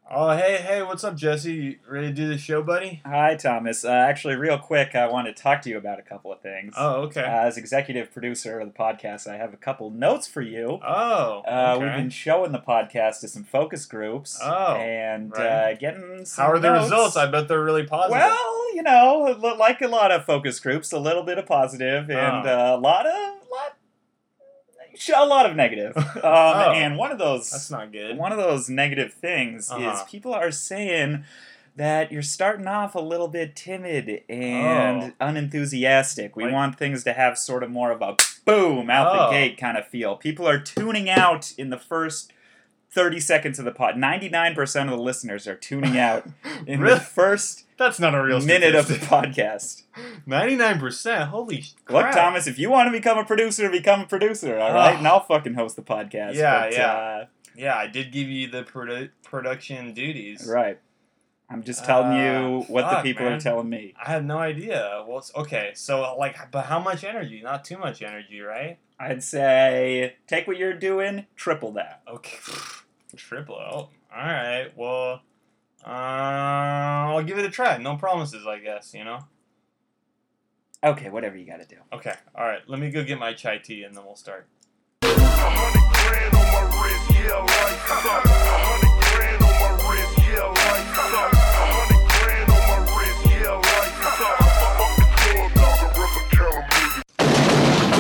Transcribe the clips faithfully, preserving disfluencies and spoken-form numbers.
Oh, hey, hey, what's up, Jesse? You ready to do the show, buddy? Hi, Thomas. Uh, actually, real quick, I want to talk to you about a couple of things. Oh, okay. Uh, as executive producer of the podcast, I have a couple notes for you. Oh, Uh, okay. We've been showing the podcast to some focus groups. Oh, and right. uh, getting some How are the notes. results? I bet they're really positive. Well, you know, li- like a lot of focus groups, a little bit of positive and Oh. uh, a lot of lot, a lot of negative. Um, Oh. And one of those That's not good. One of those negative things Uh-huh. is people are saying that you're starting off a little bit timid and Oh. unenthusiastic. We Like- want things to have sort of more of a boom out Oh. the gate kind of feel. People are tuning out in the first thirty seconds of the pod. ninety-nine percent of the listeners are tuning out in Really? the first That's not a real minute of the statistic. podcast. ninety-nine percent? Holy Look, crap. Thomas, if you want to become a producer, become a producer, all right? Oh. And I'll fucking host the podcast. Yeah, but, yeah. Uh, Yeah, I did give you the produ- production duties. Right. I'm just telling Uh, you what fuck, the people man. are telling me. I had no idea. Well, it's, okay, so, like, but how much energy? Not too much energy, right? I'd say take what you're doing, triple that. Okay. Triple. Oh, alright, well, uh, I'll give it a try. No promises, I guess, you know? Okay, whatever you gotta do. Okay, alright, let me go get my chai tea and then we'll start. A hundred grand on my wrist, yeah, like so. A hundred grand on my wrist, yeah, like so. A hundred grand on my wrist, yeah, like so. Up the club, dog, a rubber caliber.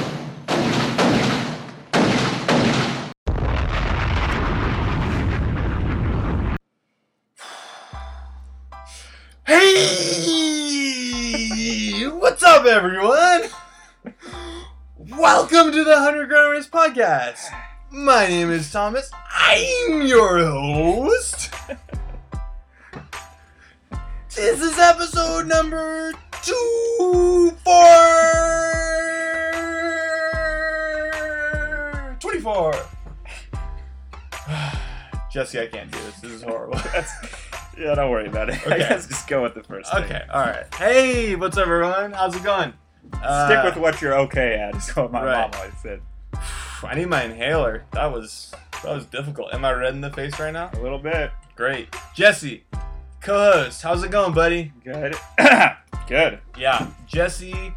Hey! What's up, everyone? Welcome to the one hundred Grand Race Podcast. My name is Thomas. I'm your host. This is episode number two four twenty-four. Jesse, I can't do this. This is horrible. That's, yeah, don't worry about it. I Okay. guess just go with the first thing. Okay, alright. Hey, what's up, everyone? How's it going? Stick Uh, with what you're okay at, is what my right. mom always said. I need my inhaler. That was that was difficult. Am I red in the face right now? A little bit. Great. Jesse, co-host. How's it going, buddy? Good. Good. Yeah, Jesse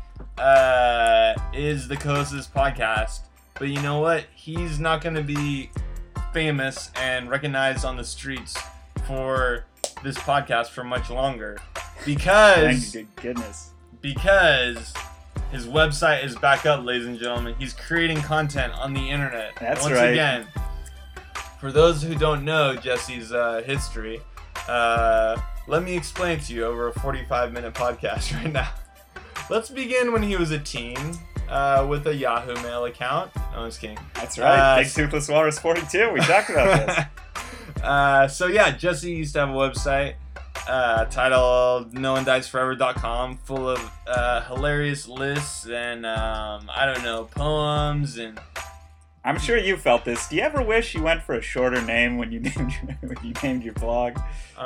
uh, is the co-host of this podcast. But you know what? He's not going to be famous and recognized on the streets for this podcast for much longer. Because... Thank good goodness. Because his website is back up, ladies and gentlemen. He's creating content on the internet. That's Once right. again, for those who don't know Jesse's uh, history, uh, let me explain to you over a forty-five minute podcast right now. Let's begin when he was a teen uh, with a Yahoo Mail account. No, I'm just kidding. That's right. Uh, Big Toothless Walrus forty-two. We talked about this. uh, so yeah, Jesse used to have a website uh, titled no one dies forever dot com, full of uh, hilarious lists and um, I don't know, poems and I'm sure you felt this. Do you ever wish you went for a shorter name when you named your, when you named your blog?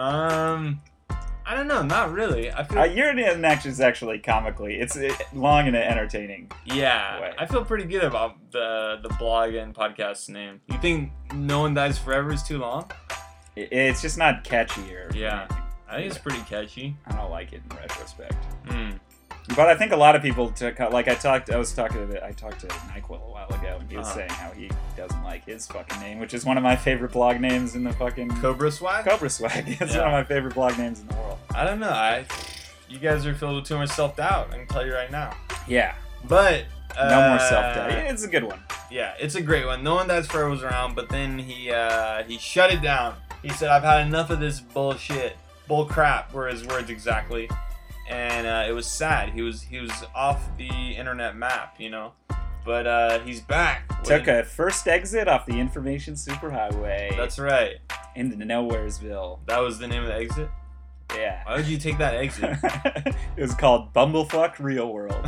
um, I don't know, not really. I feel Uh, your name actually is actually comically. It's uh, long and entertaining. yeah, way. I feel pretty good about the the blog and podcast name. You think No One Dies Forever is too long? It- It's just not catchy or Yeah. anything. I think it's pretty catchy. I don't like it in retrospect. Hmm. But I think a lot of people took like I talked. I was talking to I talked to NyQuil a while ago, and he was Uh-huh. saying how he doesn't like his fucking name, which is one of my favorite blog names in the fucking Cobra Swag? Cobra Swag. It's Yeah. one of my favorite blog names in the world. I don't know. I you guys are filled with too much self doubt. I can tell you right now. Yeah, But uh, no more self doubt. Yeah, it's a good one. Yeah, it's a great one. No One Dies Forever was around, but then he uh, he shut it down. He said, "I've had enough of this bullshit, bull crap." Were his words exactly, and uh, it was sad. He was he was off the internet map, you know. But uh, he's back. Took a first exit off the information superhighway That's right. into Nowheresville. That was the name of the exit. Yeah. Why would you take that exit? It was called Bumblefuck Real World.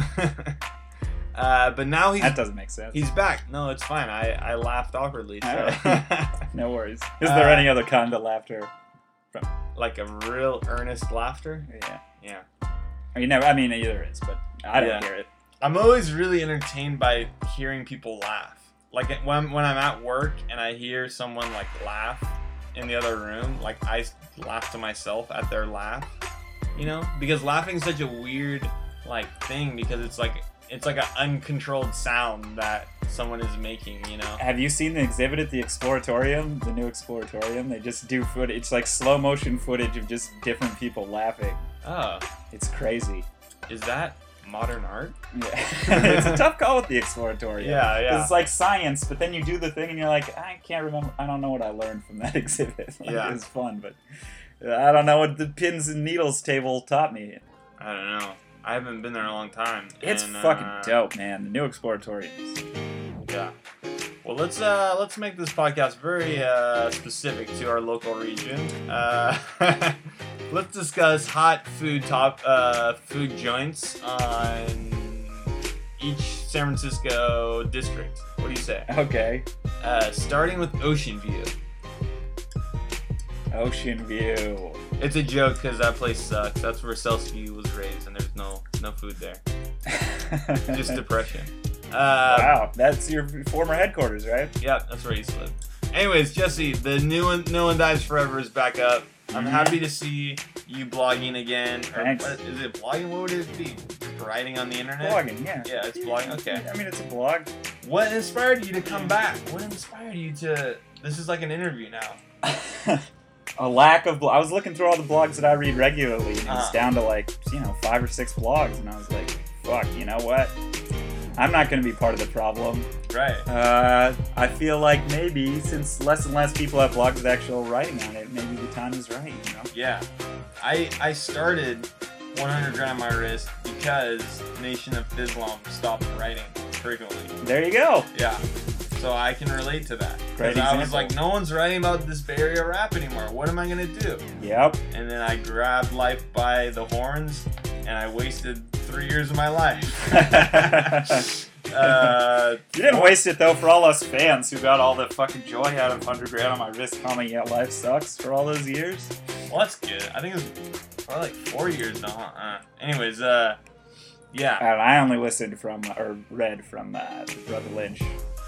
uh, but now he's That doesn't make sense. he's back. No, it's fine. I, I laughed awkwardly. So. Alright. No worries. Is Uh, there any other kind of laughter? Like a real earnest laughter. Yeah. Yeah. You know, I mean, there is, but I don't Yeah. hear it. I'm always really entertained by hearing people laugh. Like when I'm, when I'm at work and I hear someone like laugh, in the other room, like I laugh to myself at their laugh, you know, because laughing is such a weird like thing because it's like it's like an uncontrolled sound that someone is making, you know. Have you seen the exhibit at the Exploratorium, the new Exploratorium? They just do footage. It's like slow motion footage of just different people laughing. Oh, It's crazy. is that modern art? Yeah. It's a tough call with the Exploratorium. Yeah, yeah. 'Cause it's like science, but then you do the thing and you're like, I can't remember. I don't know what I learned from that exhibit. Like, Yeah. It was fun, but I don't know what the pins and needles table taught me. I don't know. I haven't been there in a long time. It's and, fucking uh, dope, man. The new Exploratorium. Yeah. Well, let's uh let's make this podcast very uh specific to our local region. Uh, let's discuss hot food top uh food joints on each San Francisco district. What do you say? Okay. Uh, starting with Ocean View. Ocean View. It's a joke because that place sucks. That's where Selsky was raised, and there's no no food there. Just depression. Uh, Wow, that's your former headquarters, right? Yeah, that's where I used to live. Anyways, Jesse, the new one, No One Dies Forever is back up. I'm Mhm. happy to see you blogging again. Or Thanks. what- is it blogging? What would it be? Writing on the internet? Blogging, yeah. Yeah, it's blogging. Okay. I mean, it's a blog. What inspired you to come back? What inspired you to? This is like an interview now. A lack of. Blo- I was looking through all the blogs that I read regularly, and it was Uh-huh. down to like you know five or six blogs, and I was like, "Fuck, you know what? I'm not going to be part of the problem." Right. Uh, I feel like maybe since less and less people have blogs with actual writing on it, maybe the time is right. You know? Yeah. I I started one hundred gram my wrist because Nation of Islam stopped writing frequently. There you go. Yeah. So I can relate to that. Great Because I was example. like, no one's writing about this Bay Area rap anymore. What am I gonna do? Yep. And then I grabbed life by the horns, and I wasted three years of my life. uh, You didn't waste it though for all us fans who got all the fucking joy out of one hundred grand on my wrist commenting out life sucks for all those years. well, that's good. I think it was probably like four years now. Uh, anyways, uh, yeah. And I only listened from or read from uh, Brother Lynch.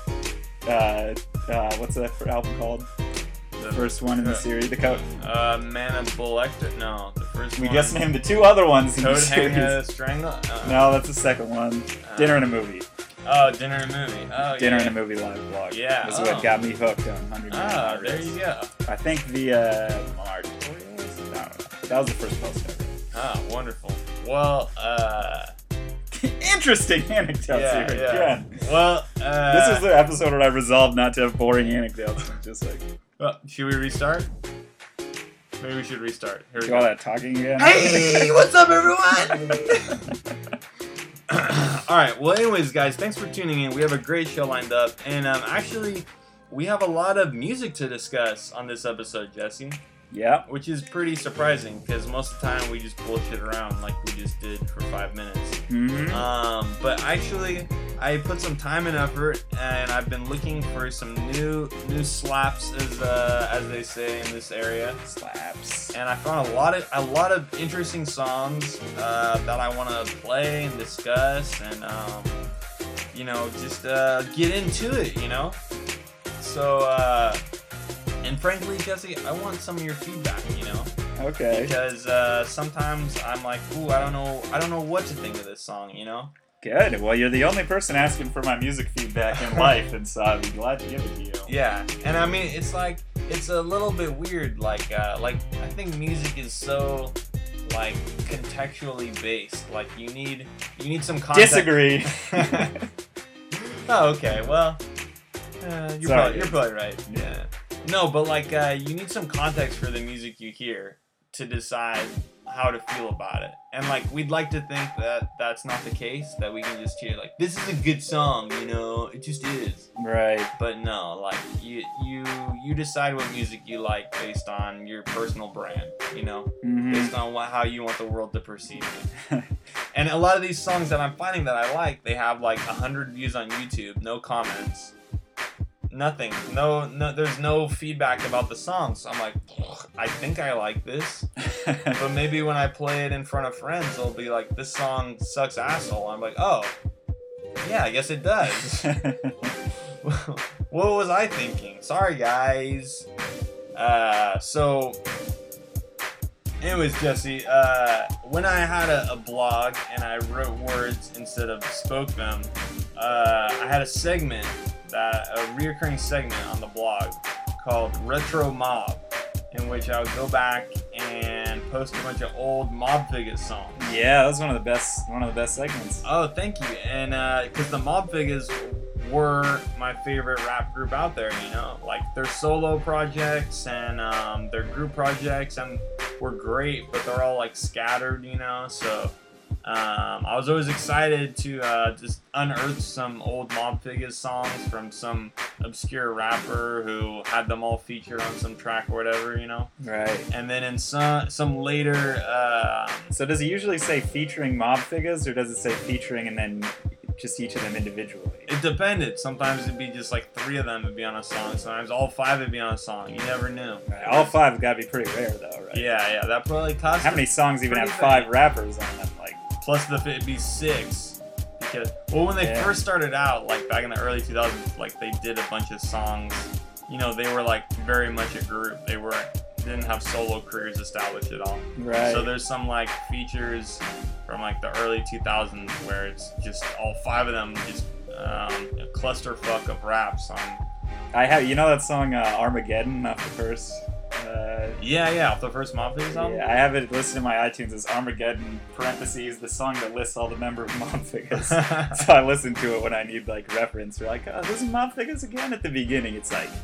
Uh, uh, what's that for album called? The first one in the uh, series, the code. Uh, Man of Bullect. No, the first We one. just named the two other ones in the Toad Hang series. a Strangle. Uh, No, that's the second one. uh, Dinner and a Movie. Oh, Dinner and Movie. Oh, Dinner yeah. and a Movie live blog. Yeah, That's oh. what got me hooked on one hundred grand. Ah, on my there wrist. you go. I think the uh, Martorials? I don't know. That was the first post ever. Ah, wonderful. Well, uh, Interesting anecdotes yeah, here yeah. again. Well, uh, This is the episode where I resolved not to have boring anecdotes. I'm just like, well, should we restart? Maybe we should restart. Here we do all go. that talking again. Hey, what's up, everyone? All right. Well, anyways, guys, thanks for tuning in. We have a great show lined up, and um, actually, we have a lot of music to discuss on this episode, Jesse, Yeah. which is pretty surprising because most of the time we just bullshit around like we just did for five minutes. Mm-hmm. Um, but actually, I put some time and effort, and I've been looking for some new new slaps, as uh, as they say in this area. Slaps. And I found a lot of a lot of interesting songs uh, that I want to play and discuss, and um, you know, just uh, get into it. You know, so uh, and frankly, Jesse, I want some of your feedback. You know. Okay. Because uh, sometimes I'm like, ooh, I don't know, I don't know what to think of this song, you know. Good. Well, you're the only person asking for my music feedback in life, and so I'd be glad to give it to you. Yeah, and I mean, it's like, it's a little bit weird. Like, uh, like I think music is so like contextually based. Like, you need, you need some context. Disagree. Oh, okay. Well, uh, you're, Sorry. probably, you're probably right. Yeah. No, but like, uh, you need some context for the music you hear to decide how to feel about it. And like, we'd like to think that that's not the case, that we can just hear like, this is a good song, you know, it just is. Right. But no, like, you you you decide what music you like based on your personal brand, you know, Mm-hmm. based on what, how you want the world to perceive it. And a lot of these songs that I'm finding that I like, they have like a hundred views on YouTube, no comments. Nothing. No, no. There's no feedback about the song. So I'm like, I think I like this, but maybe when I play it in front of friends, they'll be like, "This song sucks, asshole." I'm like, "Oh, yeah, I guess it does." What was I thinking? Sorry, guys. Uh, Uh, so, anyways, Jesse, uh, when I had a, a blog and I wrote words instead of spoke them, uh, I had a segment, that a reoccurring segment on the blog called Retro Mob, in which I would go back and post a bunch of old Mob Figures songs. Yeah, that was one of the best one of the best segments. Oh, thank you. And because the Mob Figures were my favorite rap group out there, you know, like their solo projects and um, their group projects and were great, but they're all like scattered, you know. So um, I was always excited to uh, just unearth some old Mob Figures songs from some obscure rapper who had them all featured on some track or whatever, you know. Right. And then in some some later. Uh, so does it usually say featuring Mob Figures, or does it say featuring and then just each of them individually? It depended. Sometimes it'd be just like three of them would be on a song. Sometimes all five would be on a song. You never knew. Right. All five gotta be pretty rare, though, right? Yeah, yeah. That probably cost. How many songs even have pretty five big. rappers on them? Like, Plus the it'd be six. Because well, when they Yeah. first started out, like back in the early two thousands, like they did a bunch of songs. You know, they were like very much a group. They weren't didn't have solo careers established at all. right. So there's some like features from like the early two thousands where it's just all five of them just um, a clusterfuck of raps on. I have, you know that song uh, Armageddon off the first. Uh, Yeah, yeah, off the first Mob Figures album. yeah, I have it listed in my iTunes as Armageddon parentheses the song that lists all the members of Mob Figures. So I listen to it when I need like reference. We're like, oh, this is Mob Figures again. At the beginning, it's like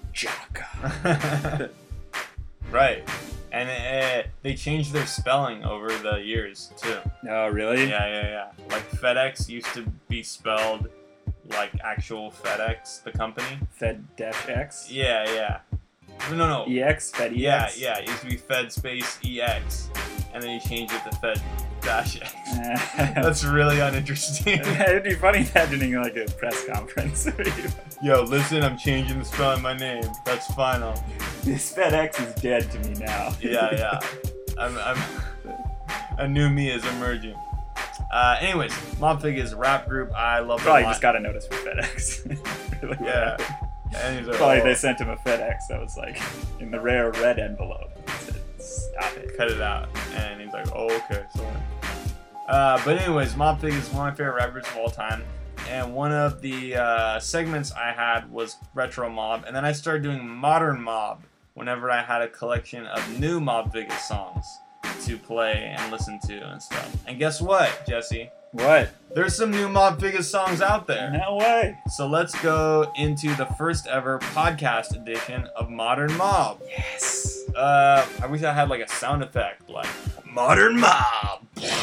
Jaka. Right, and uh, they changed their spelling over the years too. Oh, really? Yeah, yeah, yeah. Like FedEx used to be spelled like actual FedEx, the company. Fed dash X. Yeah, yeah. No, no. E X. Fed E Yeah, X. yeah. It used to be Fed space E X, and then you changed it to Fed dash X. That's really uninteresting. It'd be funny imagining like a press conference. Yo, listen, I'm changing the spelling of my name. That's final. This FedEx is dead to me now. Yeah, yeah. I'm, I'm a new me is emerging. Uh, anyways, Mob Figures rap group. I love them a Probably lot. just got a notice from FedEx. Really Yeah. bad. And he's like, Probably oh, they sent him a FedEx that was like in the rare red envelope. It said, stop it. cut it out. And he's like, oh, okay, sorry. Uh, but anyways, Mob Figures is one of my favorite rappers of all time. And one of the uh, segments I had was Retro Mob. And then I started doing Modern Mob whenever I had a collection of new Mob Figures songs to play and listen to and stuff. And guess what, Jesse? What? There's some new Mob Figures songs out there. No way. So let's go into the first ever podcast edition of Modern Mob. Yes. Uh, I wish I had like a sound effect, like Modern Mob.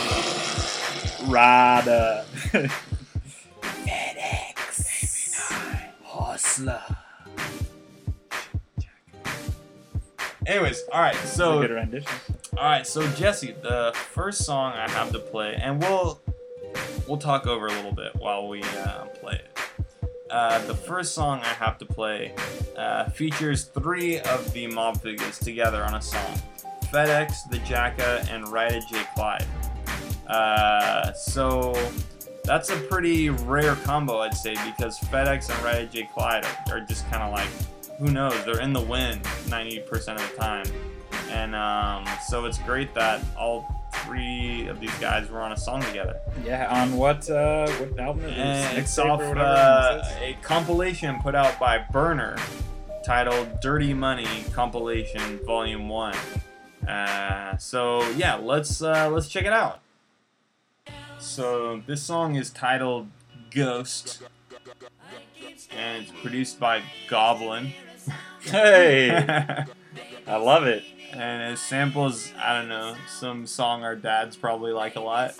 Rada. FedEx. Hustler. Anyways, all right. So, Good rendition. all right. So Jesse, the first song I have to play, and we'll we'll talk over a little bit while we uh, play it. Uh, the first song I have to play uh, features three of the Mob Figures together on a song: FedEx, The Jacka, and Rida J. Clyde. Uh, so that's a pretty rare combo, I'd say, because FedEx and Rida J. Clyde are, are just kind of like, who knows? They're in the wind ninety percent of the time, and um, so it's great that all three of these guys were on a song together. Yeah, on what uh, what album is And this? it's Mixtape off or whatever uh, this is? a compilation put out by Burner titled Dirty Money Compilation Volume One. Uh, so yeah, let's uh, let's check it out. So this song is titled Ghost, and it's produced by Goblin. Hey, I love it. And it samples, I don't know, some song our dads probably like a lot.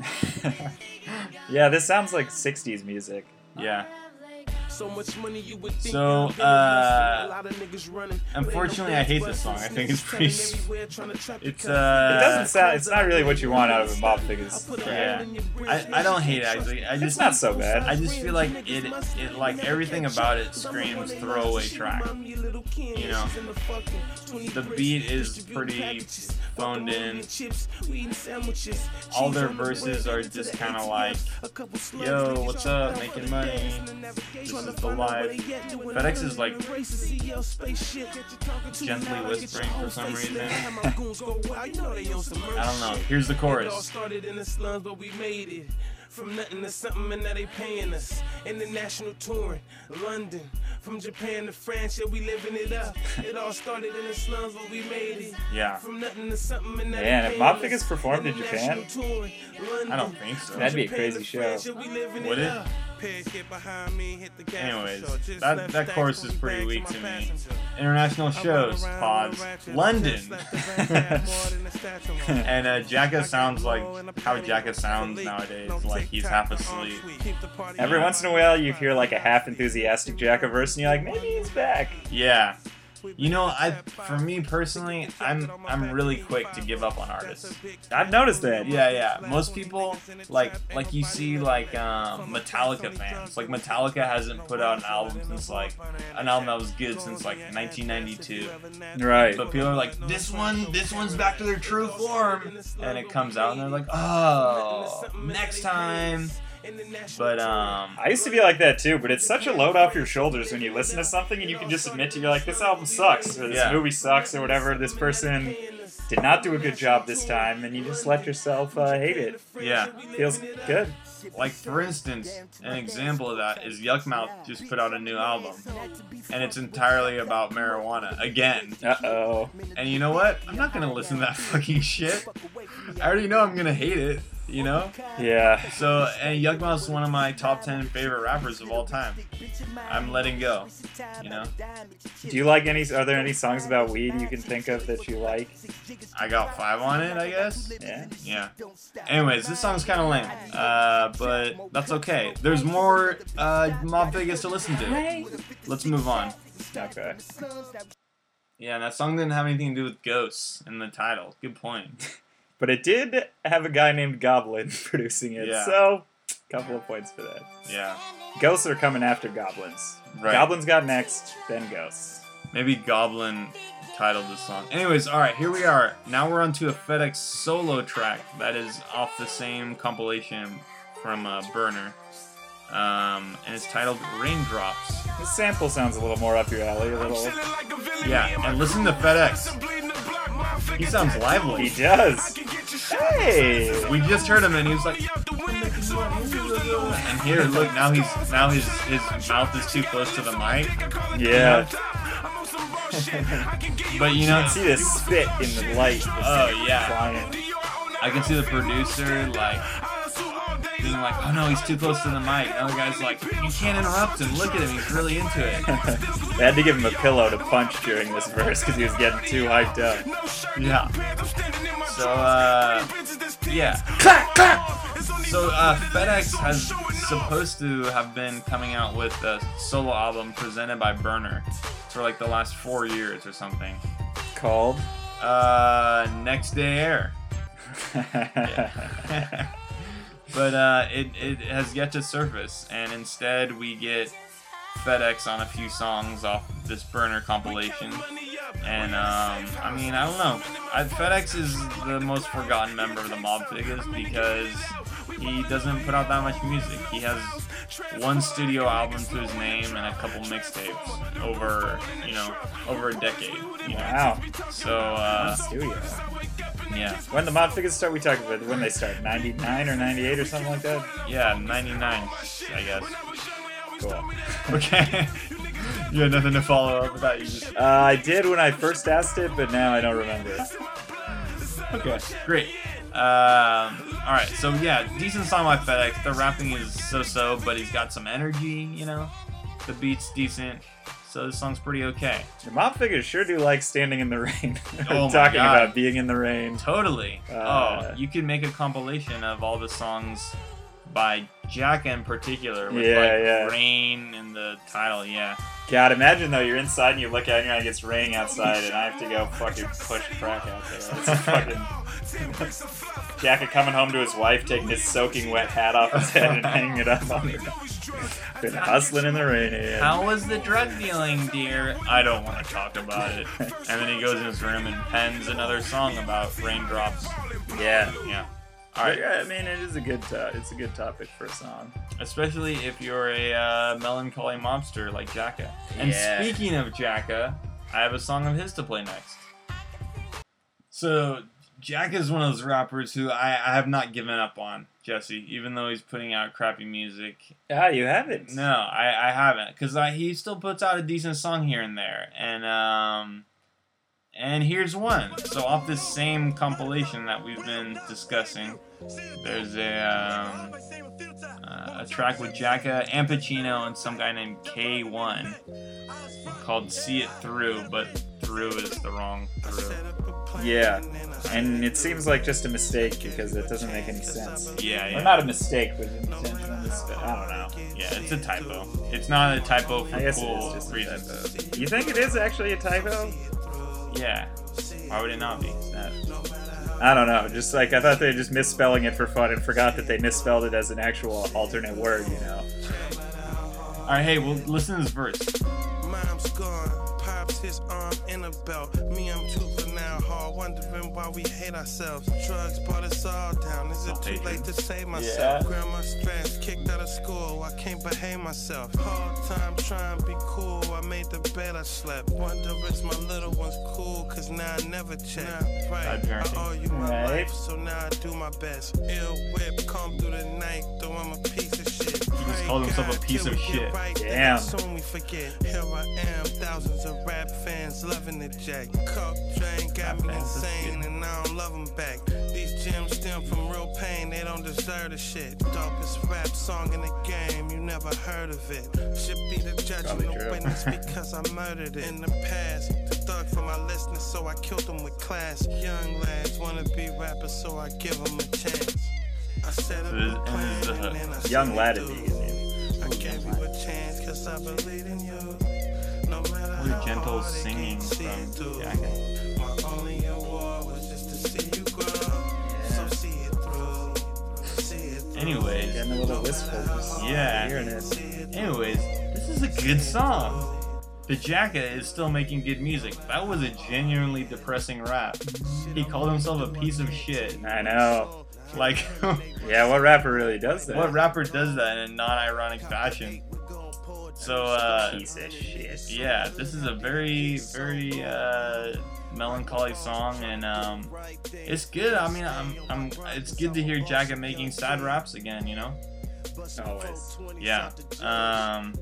Yeah, this sounds like sixties music. Yeah. So much money you would think So, that uh, a lot of niggas running. unfortunately, I hate this song. I think it's pretty. s- It's It uh. doesn't sound. It's not really what you want out of a Mob Figures. Yeah. I, I don't hate it actually. I It's just not so bad. I just feel like it it like everything about it screams throwaway track. You know, the beat is pretty phoned in. All their verses are just kind of like, yo, what's up, making money. This is the live. FedEx is like gently whispering for some reason. I don't know. Here's the chorus. From nothing to something, and now they paying us. International touring, London, from Japan to France, yeah, we living it up. It all started in the slums, but we made it. Yeah. From nothing to something, and now Man, they if paying Mob us. Figures performed in Japan, International touring, London, I don't think so. That'd be a crazy show. Would it? Anyways, that, that chorus is pretty weak to me. International shows, pods, London. And uh, Jacka sounds like how Jacka sounds nowadays, like he's half asleep. every once in a while you hear like a half enthusiastic Jacka verse, and you're like, maybe he's back. Yeah. You know, I for me personally, I'm I'm really quick to give up on artists. I've noticed that. Yeah, yeah. Most people like like you see like um, Metallica fans. Like Metallica hasn't put out an album since like an album that was good since like nineteen ninety-two. Right. But people are like, this one, this one's back to their true form, and it comes out and they're like, oh, next time. But um, I used to be like that too, but it's such a load off your shoulders when you listen to something and you can just admit to you're like, this album sucks, or this Yeah. movie sucks, or whatever. This person did not do a good job this time, and you just let yourself uh, hate it. yeah. Feels good. Like for instance, an example of that is Yuckmouth just put out a new album, and it's entirely about marijuana again. Uh oh. And you know what? I'm not gonna listen to that fucking shit. I already know I'm gonna hate it. You know? Yeah. So, and Yuckmouth's one of my top ten favorite rappers of all time. I'm letting go. You know? Do you like any? Are there any songs about weed you can think of that you like? I got five on it, I guess. Yeah. Yeah. Anyways, this song's kind of lame, uh, but that's okay. There's more uh, Mob Vegas to listen to. Let's move on. Okay. Yeah, and that song didn't have anything to do with ghosts in the title. Good point. But it did have a guy named Goblin producing it, Yeah. so couple of points for that. Yeah. Ghosts are coming after goblins. Right. Goblins got next, then ghosts. Maybe Goblin titled the song. Anyways, alright, here we are. Now we're onto a FedEx solo track that is off the same compilation from uh, Burner. Um, and it's titled Raindrops. This sample sounds a little more up your alley, a little. Yeah, and listen to FedEx. He sounds lively. He does. Hey! We just heard him and he was like, and here, look, now he's now his his mouth is too close to the mic. Yeah. But you You know, can see the spit in the light. Oh, yeah. Flying. I can see the producer like being like, oh no, he's too close to the mic. And the other guy's like, you can't interrupt him. Look at him, he's really into it. They had to give him a pillow to punch during this verse because he was getting too hyped up. Yeah. So uh, yeah. Clap, clap. So uh, FedEx has supposed to have been coming out with a solo album presented by Burner for like the last four years or something. Called? Uh, Next Day Air. Yeah. But uh, it, it has yet to surface, and instead we get FedEx on a few songs off this Burner compilation. And um, I mean, I don't know. I, FedEx is the most forgotten member of the Mob Figures because he doesn't put out that much music. He has one studio album to his name and a couple mixtapes over, you know, over a decade. You know? Wow. So uh, Studio. yeah, When the Mob Figures start, we talked about when they start, ninety-nine or ninety-eight or something like that? yeah, ninety-nine, I guess. Cool. Okay. You had nothing to follow up with that. You just Uh, I did when I first asked it, but now I don't remember. okay. Great. Um, all right. So yeah, decent song by FedEx. The rapping is so-so, but he's got some energy. You know, the beat's decent. So this song's pretty okay. The Mob Figures sure do like standing in the rain. Oh my Talking God. about being in the rain. Totally. Uh, oh, you could make a compilation of all the songs by Jack in particular with Yeah, like yeah. rain in the title. Yeah. God, imagine though, you're inside and you look out and you're like, it's raining outside and I have to go fucking push crack out there. It's fucking... Jacket coming home to his wife, taking his soaking wet hat off his head and hanging it up on the... Been hustling in the rain. Yeah. How was the drug dealing, dear? I don't want to talk about it. And then he goes in his room and pens another song about raindrops. Yeah. Yeah. All right. But, yeah, I mean, it is a good. To- it's a good topic for a song. Especially if you're a uh, melancholy mobster like Jacka. And Yeah. speaking of Jacka, I have a song of his to play next. So, Jacka is one of those rappers who I, I have not given up on, Jesse, even though he's putting out crappy music. Ah, you haven't. No, I, I haven't, because he still puts out a decent song here and there. And, um... And here's one. So off this same compilation that we've been discussing, there's a um, uh, a track with Jacka, Ampachino, and some guy named K one called "See It Through," but "through" is the wrong "through." Yeah, and it seems like just a mistake because it doesn't make any sense. Yeah, yeah. Or not a mistake, but an intentional mistake. I don't know. Yeah, it's a typo. It's not a typo for I guess cool it is just a reasons. typo. You think it is actually a typo? Yeah. Why would it not be? That, I don't know. Just like I thought they were just misspelling it for fun and forgot that they misspelled it as an actual alternate word. You know. All right, hey, well, listen to this verse. Mom's gone, pops his arm in a belt. Me, I'm juvenile hard, wondering why we hate ourselves. Drugs brought us all down. Is it too late to save myself? Yeah. Grandma stressed, kicked out of school. I can't behave myself. Hard time trying to be cool. I made the bed, I slept. Wonder if my little one's cool, cause now I never check. Right, Bad parenting. I owe you my Right. life, so now I do my best. Ill whip, come through the night, though I'm a piece of shit. He just called himself a piece of shit. Damn. Soon we forget. Here I am, thousands of rap fans loving the jack. Coke train got me Rap fans, that's insane, good. and I don't love them back. These gems stem from real pain, they don't deserve the shit. Dopest rap song in the game, you never heard of it. Should be the judge and Probably the true. witness because I murdered it. In the past, the thug for my listeners, so I killed them with class. Young lads wanna be rappers, so I give them a chance. I set up So this- a and plan, this is the and then I Young see lad it would be through. his name. I gave you a chance cause I believe in you. No matter Really how gentle hard it singing gets, see from it through. Jacka. My only award was just to see you grow. So see it through. See it through. Anyways, Getting a little wistful. Just Yeah. hearing it. anyways, this is a good song. The Jacka is still making good music. That was a genuinely depressing rap. He called himself a piece of shit. I know. Like, Yeah, what rapper really does that? what rapper does that in a non-ironic fashion? So, uh, Piece of shit. yeah, this is a very, very uh, melancholy song, and um, it's good. I mean, I'm, I'm, it's good to hear Jacka making sad raps again. You know? Always. Yeah. Um.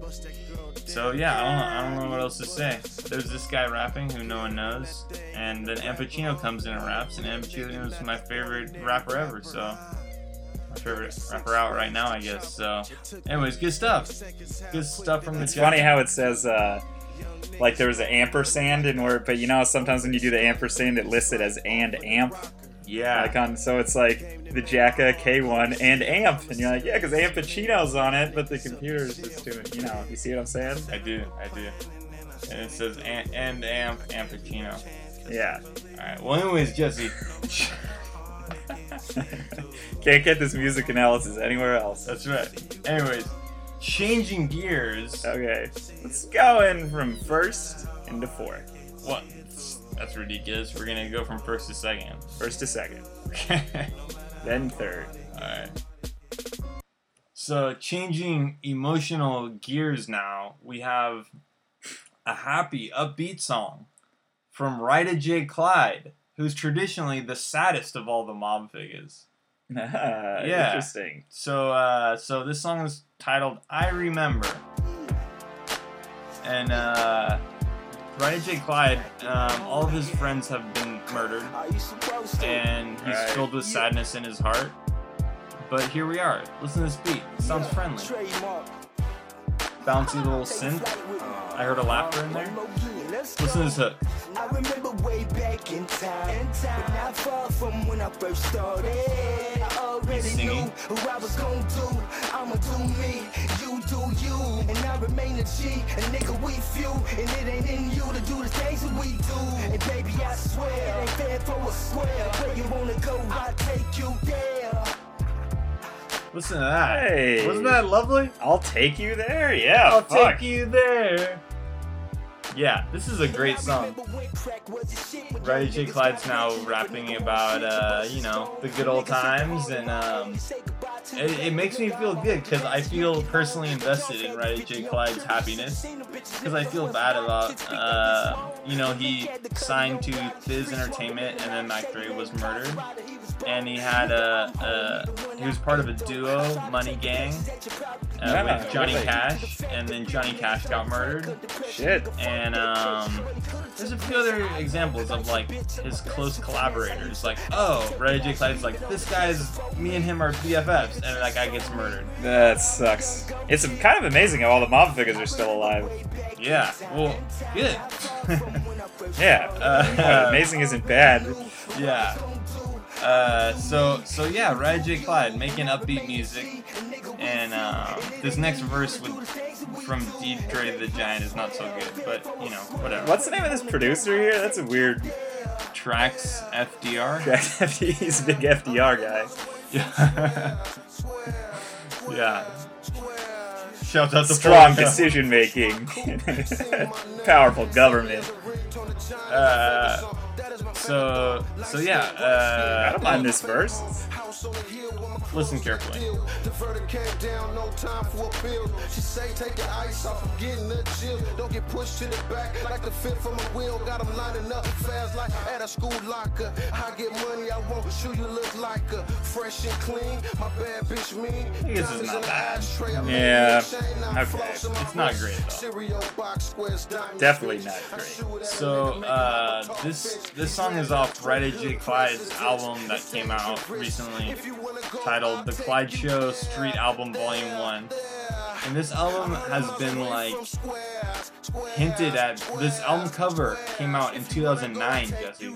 So yeah, I don't, I don't know what else to say. There's this guy rapping who no one knows, and then Ampachino comes in and raps, and Ampachino is my favorite rapper ever. So my favorite rapper out right now, I guess. So, anyways, good stuff. Good stuff from the. It's Jacka. funny how it says, uh, like there was an ampersand in where, but you know, sometimes when you do the ampersand, it lists it as and amp. Yeah. Like on, so it's like the Jacka, K one, and amp, and you're like, yeah, because Ampachino's on it, but the computer's just doing, you know, you see what I'm saying? I do. I do. And it says and, and amp Ampachino. Yeah. All right. Well, anyways, Jesse. Can't get this music analysis anywhere else. That's right. Anyways, changing gears. Okay, let's go in from first into fourth. What? That's ridiculous. We're gonna go from first to second. First to second, Okay. then third. Alright. So, changing emotional gears now, we have a happy, upbeat song from Ryda J. Clyde, who's traditionally the saddest of all the mob figures. Ah, Yeah. Interesting. So, uh, so this song is titled "I Remember," and uh, Ryda J. Clyde, um, all of his friends have been murdered, and he's Right. filled with sadness in his heart. But here we are. Listen to this beat. It sounds friendly. Bouncy little synth. I heard a laughter in there. Listen to this hook. I remember way back in time, but not far from when I first started. I already He's knew singing. who I was gonna do. I'ma do me, you do you, and I remain a G. A nigga, we few, and it ain't in you to do the things that we do. And baby, I swear, it ain't fair for a square. Where you wanna go, I'll take you there. Listen to that. Hey. Wasn't that lovely? I'll take you there. Yeah. I'll fuck. take you there. Yeah, this is a great song. Roddy J. Clyde's now rapping about, uh, you know, the good old times, and um, it, it makes me feel good because I feel personally invested in Roddy J. Clyde's happiness. Because I feel bad about, uh, you know, he signed to Fizz Entertainment, and then Mac Dre was murdered. And he had a, a he was part of a duo, Money Gang, uh, Yeah, with Johnny really? Cash, and then Johnny Cash got murdered. Shit. And um, there's a few other examples of like his close collaborators. Like, oh, Roddy J. Clyde's like, this guy's, me and him are B F Fs, and that guy gets murdered. That sucks. It's kind of amazing how all the mob figures are still alive. Yeah, well, good. Yeah. Uh, Amazing isn't bad. Yeah. Uh, so so yeah, Roddy J. Clyde making upbeat music, and um, this next verse with from D. Dre the Giant is not so good, but you know, whatever. What's the name of this producer here? That's a weird. Tracks F D R? He's a big F D R guy. Yeah. Yeah. Shout out to Strong Paul. decision making. Powerful government. Uh, so so yeah. I Uh, don't mind this verse. listen carefully. The verdict came down, no time for appeal. She say take the ice off, I'm getting the chill. Don't get pushed to the back like the fifth from a wheel. Got them lining up fast like at a school locker. I get money, I won't shoot you look like a fresh and clean. My bad bitch mean. I guess it's not bad. Yeah, okay. It's not great though. Definitely not great. So uh, this this song is off Roddy J. Clyde's album that came out recently, titled The Clyde Show Street Album Volume One. And this album has been like hinted at. This album cover came out in two thousand nine, Jesse.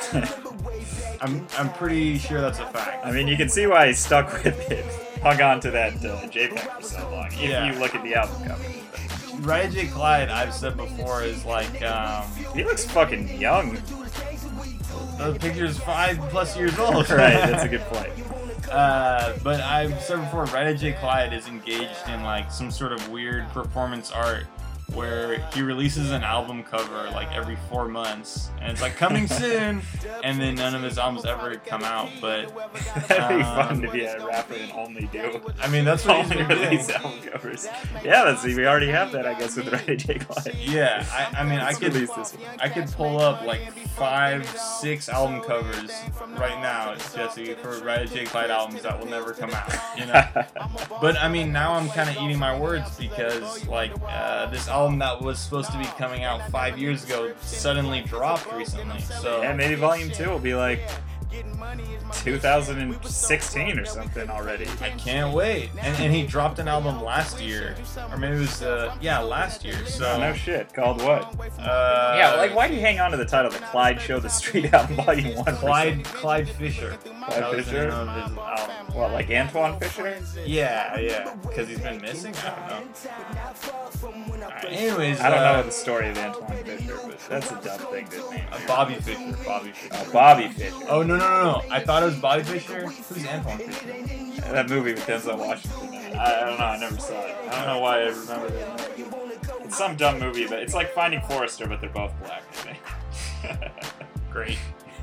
I'm I'm pretty sure that's a fact. I mean, you can see why he stuck with it. Hung on to that uh, JPEG for so long. If Yeah. you look at the album cover. Roddy J. Clyde, I've said before, is like um, He looks fucking young. the picture's five plus years old. Right, that's a good point. Uh, but I've said before, Roddy J. Clyde is engaged in like some sort of weird performance art where he releases an album cover like every four months, and it's like coming soon, and then none of his albums ever come out. But That'd be um, fun to be a rapper and only do. I mean, that's what he's Only been doing. release album covers. Yeah, let's see. We already have that, I guess, with Roddy J. Clyde. Yeah, I, I mean, I Let's could release this one. I could pull up like five, six album covers right now, Jesse, for Roddy J. Clyde albums that will never come out. You know. But I mean, now I'm kind of eating my words because like uh, this album that was supposed to be coming out five years ago suddenly dropped recently. So Yeah, maybe Volume two will be like two thousand sixteen or something already. I can't wait. And, and he dropped an album last year, or maybe it was uh, yeah last year. So Oh, no shit. Called what? uh, Yeah, like, why do you hang on to the title, The Clyde Show, The Street Album, Volume one? Clyde Clyde Fisher. That was the Fisher? name of his album. What, like Antoine Fisher? Yeah, yeah, because he's been missing. I don't know. Alright, anyways, I don't uh, know the story of Antoine Fisher, but that's a dumb thing to name. uh, Bobby Fischer. Bobby Fischer. Oh, Bobby Fisher. Oh no no no no! I thought it was Bobby Fischer. Who's Antoine Fisher? That movie with Denzel Washington. I, I don't know, I never saw it. I don't know why I remember that. It's some dumb movie, but it's like Finding Forrester, but they're both black, I think. Great.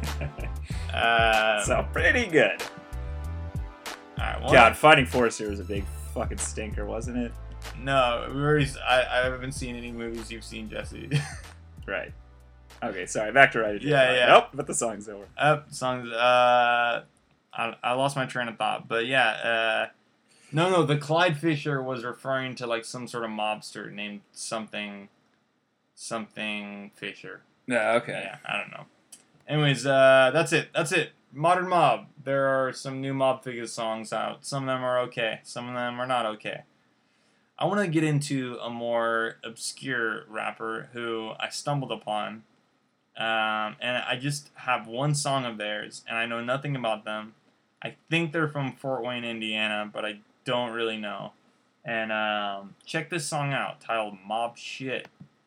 Uh, So, pretty good. alright, well, God, Finding Forrester was a big fucking stinker, wasn't it? no, we already. I, I haven't seen any movies you've seen, Jesse. Right. Okay, sorry, back to Roddy J. Yeah, Clyde. yeah. Nope, but the song's over. Up songs. Uh, I, I lost my train of thought, but yeah. Uh, no, no, the Clyde Fisher was referring to like some sort of mobster named something, something Fisher. Yeah, okay. Yeah, I don't know. Anyways, uh, that's it. That's it. Modern Mob. There are some new Mob Figures songs out. Some of them are okay. Some of them are not okay. I want to get into a more obscure rapper who I stumbled upon. Um, and I just have one song of theirs, and I know nothing about them. I think they're from Fort Wayne, Indiana, but I don't really know. And um, check this song out, titled Mob Shit.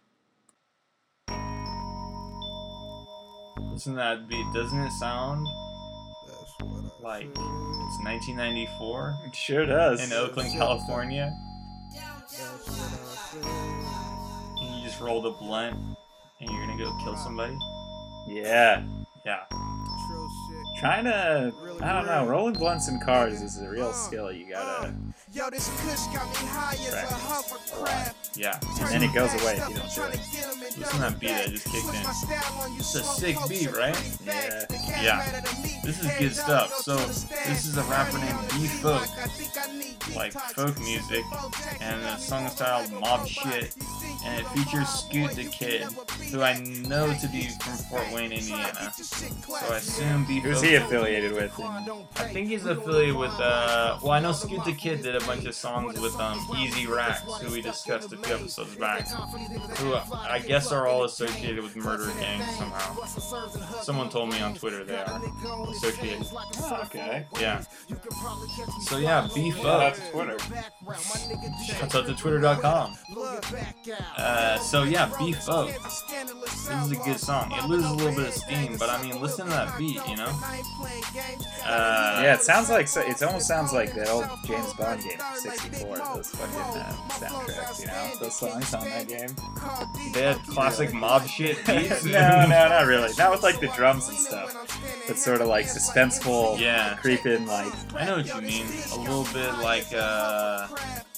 Listen to that beat. Doesn't it sound like it's nineteen ninety-four It sure does. in Oakland, California? And you just just rolled a blunt and you're gonna go kill somebody? Yeah. Yeah. Trying to, I don't know, rolling blunts in cars is a real skill. You gotta, Yo, this kush got me high as a hovercraft. Yeah. and then it goes away if you don't do it. Listen to that beat that just kicked in. It's a sick beat, right? Yeah. Yeah. This is good stuff. So, this is a rapper named B-Folk. Like folk music. And the song is titled Mob Shit. And it features Scoot the Kid, who I know to be from Fort Wayne, Indiana. So I assume B-Folk. Who's he affiliated with? I think he's affiliated with, uh, well, I know Scoot the Kid did a bunch of songs with um, Easy Racks, who we discussed a few episodes back, who I guess are all associated with murder gangs somehow. Someone told me on Twitter they are associated. Okay. Yeah. So yeah, beef Shout out up. to Twitter. Shouts out to twitter dot com. Uh, so yeah, beef up. This is a good song. It loses a little bit of steam, but I mean, listen to that beat, you know? Uh, Yeah, it sounds like, so- it almost sounds like that old James Bond game, sixty-four, those fucking uh, soundtracks, you know? Those songs on that game. They had classic mob shit beats. no, no, not really. Not with like the drums and stuff, but sort of like suspenseful, Yeah. creeping, like, I know what you mean. A little bit like, uh...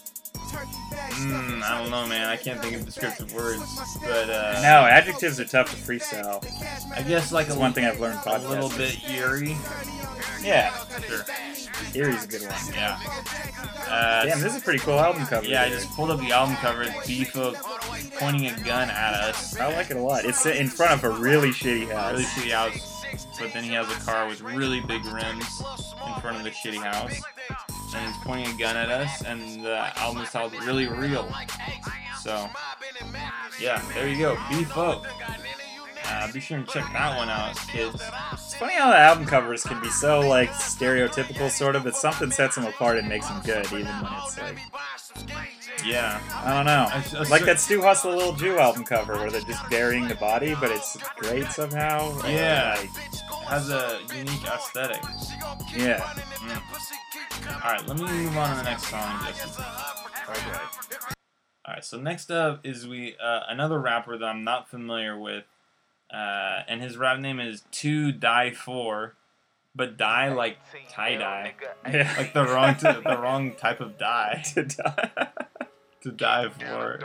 Mm, I don't know, man. I can't think of descriptive words. But, uh... no, adjectives are tough to freestyle. I guess like That's a, one thing I've learned a podcasting. little bit eerie. Yeah, Sure. Erie's a good one. Yeah. Uh, Damn, this is a pretty cool album cover. yeah, I here. just pulled up the album cover. It's B-Folk pointing a gun at us. I like it a lot. It's in front of a really shitty house. Really shitty house. But then he has a car with really big rims in front of the shitty house. And he's pointing a gun at us. And the album is called Really Real. So, yeah, there you go. B-Folk. Uh, be sure and check that one out, kids. It's funny how the album covers can be so like stereotypical, sort of, but something sets them apart and makes them good, even when it's like, Yeah. I don't know, I- I- like that Stu Hustle Little Jew album cover where they're just burying the body, but it's great somehow. or, Yeah. like, Has a unique aesthetic. yeah. Mm. Alright, let me move on to the next song, Jesse. Okay. Alright, so next up is we uh, another rapper that I'm not familiar with. Uh, and his rap name is To Die For, but die like tie dye, Yeah. like the wrong t- the wrong type of dye. To die. To die for,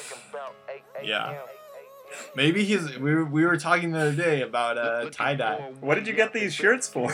yeah. Maybe he's. We were, we were talking the other day about uh, tie dye. What did you get these shirts for?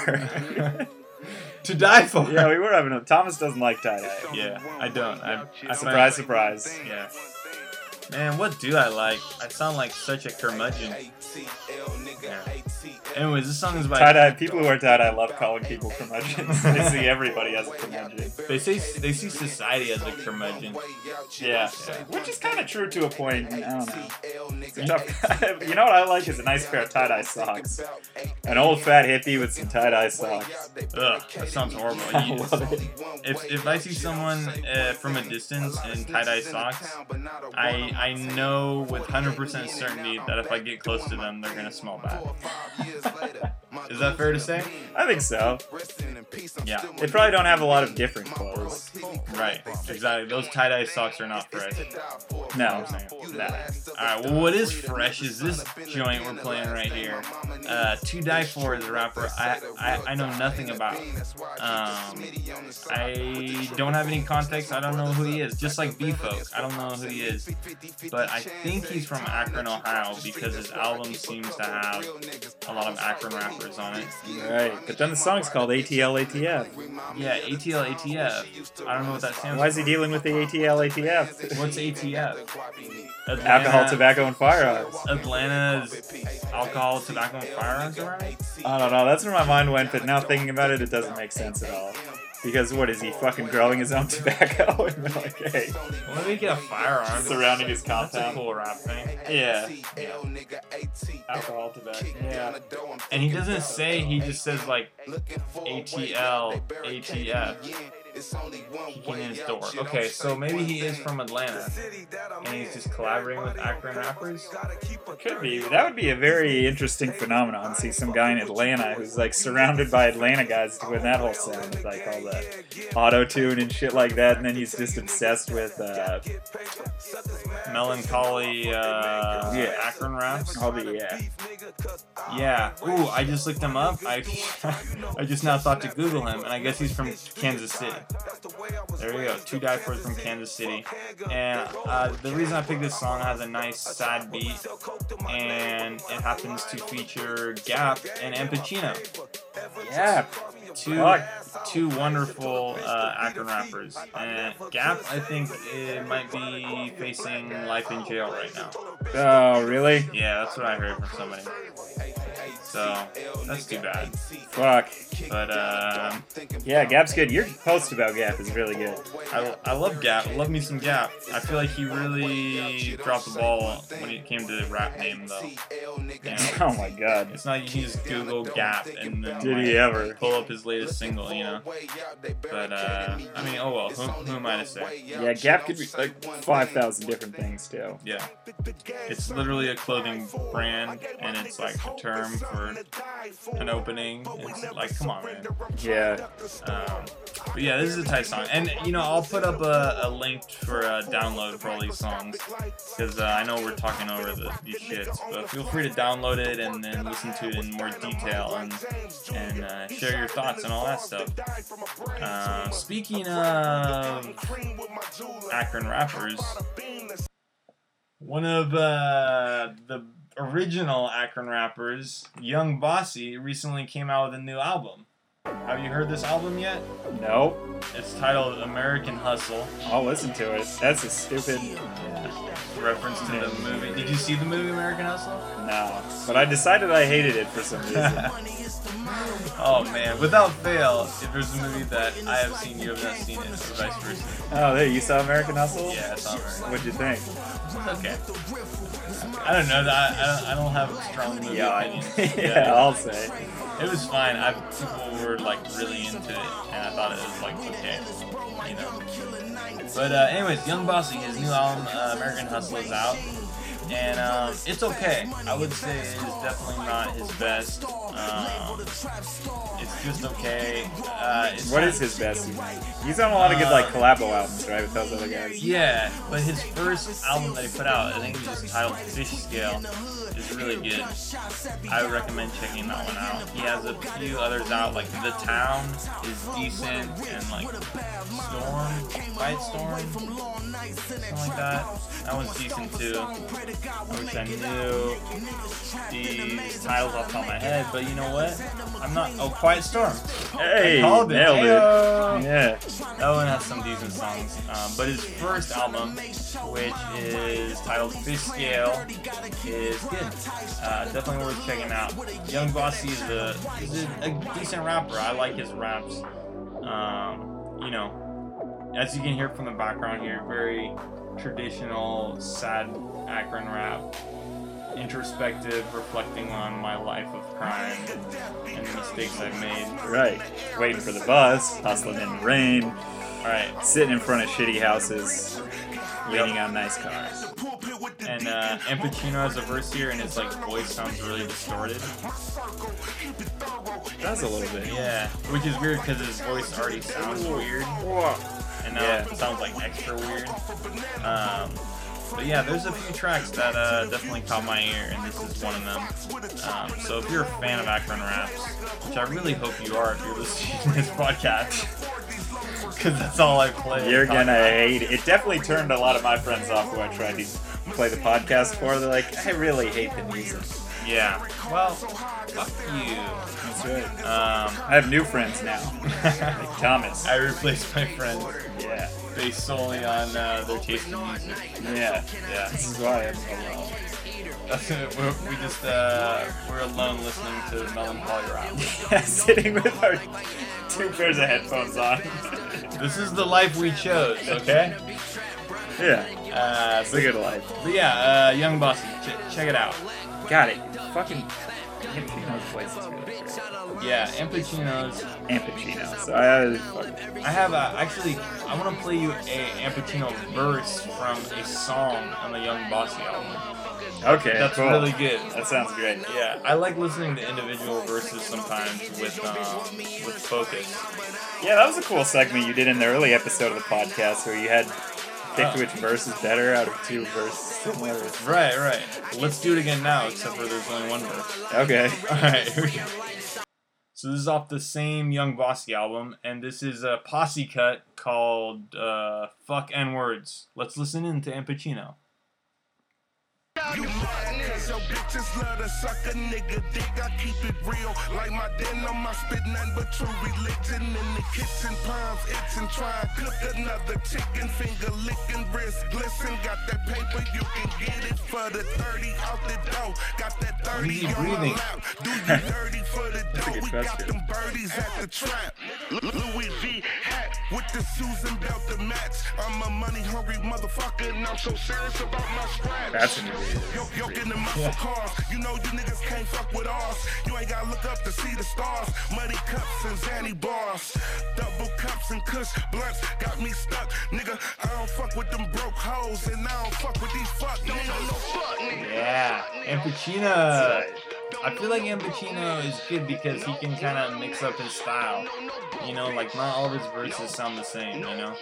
To die for. Yeah, we were having a. Thomas doesn't like tie dye. Yeah, I don't. I, I Surprise, surprise. Yeah. Man, what do I like? I sound like such a curmudgeon. Yeah. Anyways, this song is by. Tie dye. People who wear tie dye love calling people curmudgeons. They see everybody as a curmudgeon. They say they see society as a curmudgeon. Yeah, which is kind of true to a point. I don't know. It's a tough. You know what I like is a nice pair of tie dye socks. An old fat hippie with some tie dye socks. Ugh, that sounds horrible. I You- love it. If, if I see someone uh, from a distance in tie-dye socks, I I know with one hundred percent certainty that if I get close to them, they're gonna smell bad. Is that fair to say? I think so. Yeah. They probably don't have a lot of different clothes. Right. Exactly. Those tie-dye socks are not fresh. No. Nah. Alright, well what is fresh is this joint we're playing right here. Uh, To Die For is a rapper I, I, I know nothing about. Um, I don't have any context. I don't know who he is. Just like B-Folk. I don't know who he is. But I think he's from Akron, Ohio because his album seems to have a lot of Akron rappers on it. Right. But then the song's called A T L A T F. Yeah, A T L A T F. I don't know what that stands Why is he for. dealing with the A T L A T F? What's A T F? Atlanta, Alcohol, tobacco, and firearms. Atlanta's alcohol, tobacco, and firearms around? I don't know. That's where my mind went, but now thinking about it, it doesn't make sense at all. Because what is he fucking growing his own tobacco? And they're like, hey, Why do we get a firearm? surrounding his That's a compound. cool rap thing. Yeah. Alcohol, tobacco. Yeah. And he doesn't say, he just says like A T L, A T F. kicking in his door. Okay, so maybe he is from Atlanta, and he's just collaborating with Akron rappers. Could be. That would be a very interesting phenomenon. See some guy in Atlanta who's like surrounded by Atlanta guys doing that whole sound with like all the auto-tune and shit like that, and then he's just obsessed with uh, Melancholy uh, Yeah. Akron raps. all the yeah. Yeah. Ooh, I just looked him up. I I just now thought to Google him, and I guess he's from Kansas City. There you go. Two Die For's from Kansas City. And uh, the reason I picked this song has a nice sad beat, and it happens to feature Gap and Ampachino. Yeah. Two, Fuck. two wonderful uh, Akron rappers. And Gap, I think, it might be facing life in jail right now. Oh, really? Yeah, that's what I heard from somebody. So, that's too bad. Fuck. But, um, Yeah, Gap's good. Your post about Gap is really good. I, I love Gap. I love me some Gap. I feel like he really dropped the ball when it came to the rap name, though. You know, Oh my god. it's not you can just Google Gap and then Did like, he ever? pull up his latest single, you know. But uh, I mean, oh well. Who, who am I to say? Yeah, Gap could be like five thousand different things too. Yeah, it's literally a clothing brand, and it's like a term for an opening. It's like, come on, man. Yeah. Um, but yeah, this is a tight song, and you know, I'll put up a, a link for a download for all these songs, because uh, I know we're talking over the, these shits, but feel free to download it and then listen to it in more detail and and uh, share your thoughts and all that stuff. Uh, speaking of Akron rappers, one of uh, the original Akron rappers, Young Bossy, recently came out with a new album. Have you heard this album yet? Nope. It's titled American Hustle. I'll listen to it. That's a stupid. Reference to the movie. Did you see the movie American Hustle? No. But I decided I hated it for some reason. Oh man, without fail, if there's a movie that I have seen, you have not seen it, or vice versa. Oh, there, you saw American Hustle? Yeah, I saw American. What'd you think? Okay. I don't know. I, I, don't, I don't have strong movie Yeah, I, opinions. yeah, I'll say. It was fine. I people were like really into it, and I thought it was like okay, you know. But uh, anyways, Young Bossy, his new album uh, American Hustle is out, and um, it's okay. I would say it is definitely not his best. Um, it's just okay. Uh, it's What not- is his best? He's on a lot of good like collabo albums, right, with those other guys. Yeah, but his first album that he put out, I think it was just titled Fish Scale, is really good. I would recommend checking that one out. He has a few others out, like The Town is decent, and like Storm, Fight Storm, something like that. That one's decent too. I wish I knew these titles off the top of my head, but you know what? I'm not. Oh, Quiet Storm. Hey, I called it. nailed Heyo. it. Yeah. That one has some decent songs, um, but his first album, which is titled Fish Scale, is good. Uh, definitely worth checking out. Young Bossy is a, is a, a decent rapper. I like his raps. Um, you know, as you can hear from the background here, very traditional, sad Akron rap. Introspective, reflecting on my life of crime and the mistakes I've made. Right. Waiting for the bus, hustling in the rain, Alright, sitting in front of shitty houses, leaning on nice cars. and uh, Ampachino has a verse here, and his like voice sounds really distorted. Does a little bit. Yeah, which is weird because his voice already sounds weird, and now Yeah. it sounds like extra weird. Um, but yeah, there's a few tracks that uh, definitely caught my ear, and this is one of them. Um, so if you're a fan of Akron raps, which I really hope you are if you're listening to this podcast, because that's all I play. You're Talk gonna about. hate it. It definitely turned a lot of my friends off who I tried to play the podcast for. They're like, I really hate the music. Yeah. Well, fuck you. That's right. Um, I have new friends now. Like Thomas. I replaced my friends Yeah. based solely on uh, their taste in music. Yeah. Yeah. This is why I'm alone. That's it. We're, we just uh, we're alone listening to melancholy rap. Sitting with our two pairs of headphones on. This is the life we chose, okay? Yeah. Uh, It's a good life. but yeah, uh, Young Bossy, ch- check it out. Got it. Fucking Ampachino's voice is really great. Yeah, Ampachino's. Ampachino. So I, fucking, I have a, actually, I want to play you a Ampachino verse from a song on the Young Bossy album. okay, That's cool. really good. That sounds great. Yeah, I like listening to individual verses sometimes with um, with focus. Yeah, that was a cool segment you did in the early episode of the podcast where you had picked Oh. which verse is better out of two verses similar. Right, right. Let's do it again now, except for there's only one verse. Okay. Alright, here we go. So this is off the same Young Bossy album, and this is a posse cut called uh, Fuck N-Words. Let's listen in to Ampachino. You mad cause your bitches love to suck a nigga dick. I keep it real like my denim. I spit nothing but true religion. In the kitchen, palms itching, trying to cook another chicken. Finger licking, wrist glisten. Got that paper, you can get it for the thirty out the dough. Got that thirty Easy on breathing. my lap. Do you dirty for the a dough? good We got question. them birdies at the trap. Louis V hat with the Susan belt to match. I'm a money hungry motherfucker, and I'm so serious about my scratch. That's an idiot. Yo, yo, get them muscle cars. You know you niggas can't fuck with ours. You ain't gotta look up to see the stars. Muddy cups and Zanny bars. Double cups and Kush blunts got me stuck. Nigga, I don't fuck with them broke hoes. And I don't fuck with these fuck niggas. No, no, fuck niggas. Yeah, Ampachino. I feel like Ampachino is good because he can kind of mix up his style. You know, like not all of his verses sound the same, you know?